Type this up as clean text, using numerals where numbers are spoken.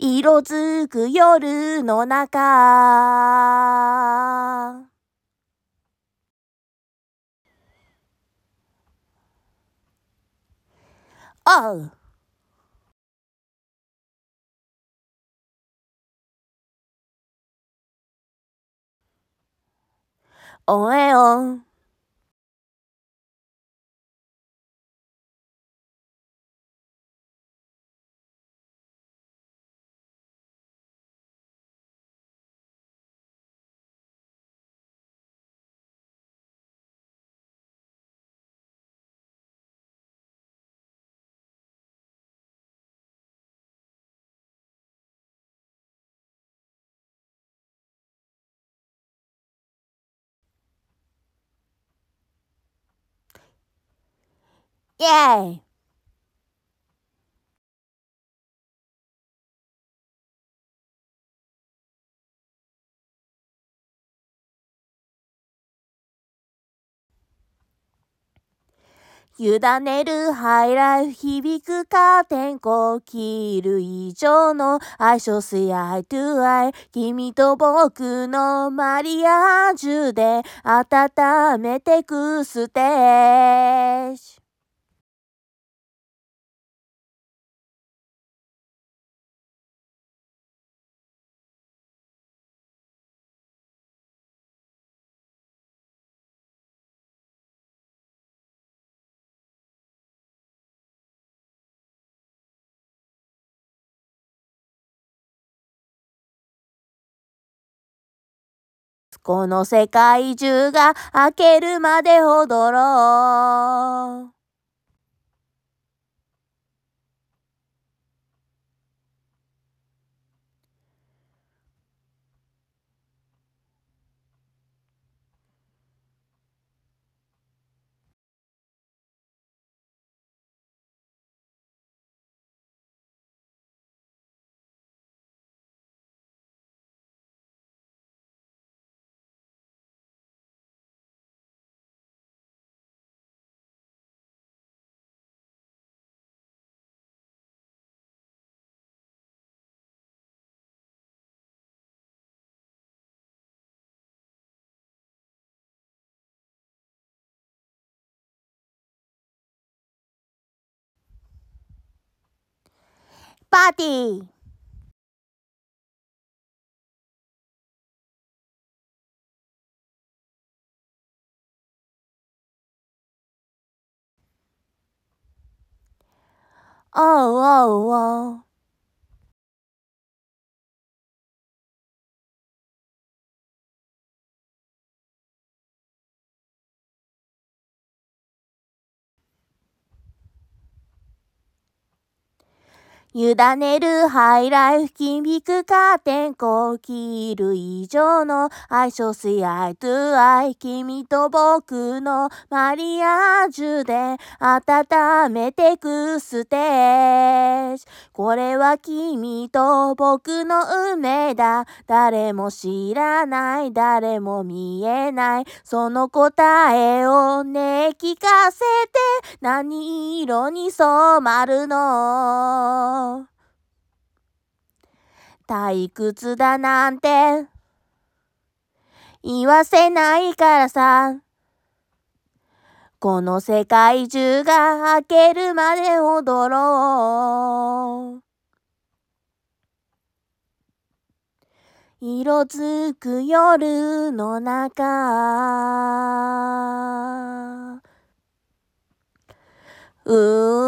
色づく夜の中。おう。おえお。イェイ。委ねるハイライフ響くカーテンコー切る以上の愛称しアイトゥアイ君と僕のマリアージュで温めてくステージ。この世界中が明けるまで踊ろう。パーティー。おうおうおう。委ねるハイライフ響くカーテンコー切る以上の愛称しアイトゥアイ君と僕のマリアージュで温めてくステージ。これは君と僕の運命だ。誰も知らない誰も見えないその答えをね聞かせて。何色に染まるの？退屈だなんて言わせないからさ。この世界中が明けるまで踊ろう。色づく夜の中。